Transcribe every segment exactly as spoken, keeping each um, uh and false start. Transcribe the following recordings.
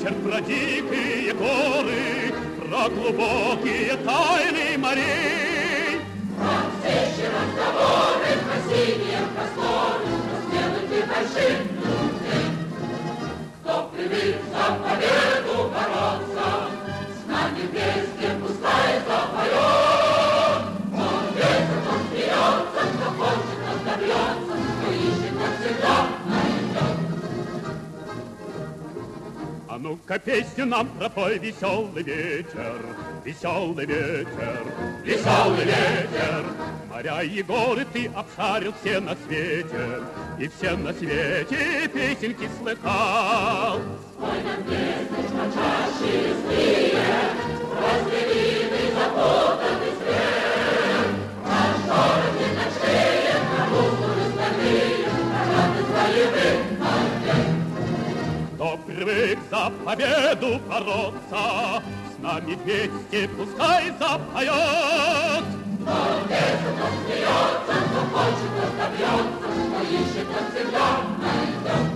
вечер про дикие горы, про глубокие тайны морей. Про встречи, разговоры, про синие просторы, про смелых и больших людей. Кто привык за победу бороться, с нами вместе пускай запоет. Он ветер, он смеется, кто хочет, тот добьется, кто ищет, тот всегда найдет. А ну-ка песню нам пропой, веселый ветер, веселый ветер, веселый ветер. Моря и горы ты обшарил все на свете, и все на свете песенки слыхал. Спой нам песни, почаще листые, разделенный, запутанный свет. Наш город не ночнее, на мускулы стальные, радость боевых побед. Кто привык за победу бороться, с нами вместе пускай запоет. Кто ветер, кто смеется, кто хочет, тот добьется, кто ищет, тот всегда найдет.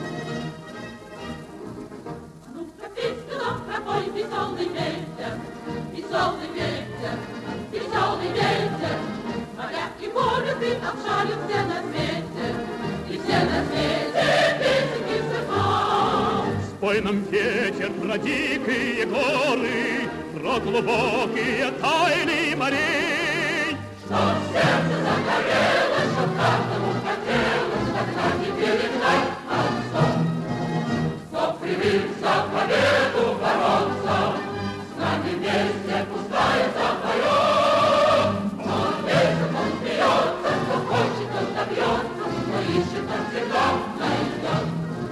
Ну-ка песню нам пропой, веселый ветер, веселый ветер, веселый ветер. Моря и горы ты обшарил все на свете, и все на свете песенки слыхал. Спой нам вечер про дикие горы, про глубокие тайны морей. Чтоб сердце загорелось, чтоб каждому хотелось, тогда не перегнать отцов. Кто привык за победу бороться, с нами вместе пускай запоет. Он ветер, он смеется, кто хочет, тот добьется, кто ищет, тот всегда найдет.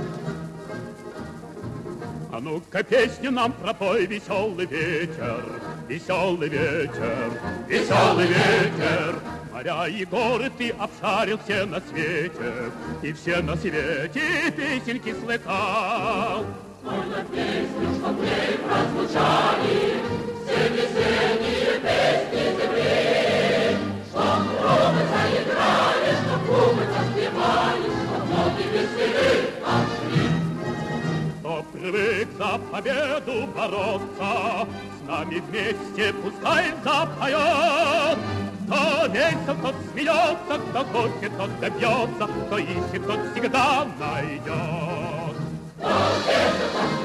А ну-ка песню нам пропой, веселый ветер, веселый ветер, веселый ветер. Моря и горы ты обшарил все на свете, и все на свете песенки слыхал. Спой нам песню, чтоб в ней прозвучали все весенние песни земли. Чтоб трубы заиграли, чтоб губы заспевали, чтоб ноги веселы пошли. Кто привык за победу бороться, с нами вместе пускай запоет. Кто весел, тот смеется, кто хочет, тот добьется, кто ищет, тот всегда найдет. Кто весел, тот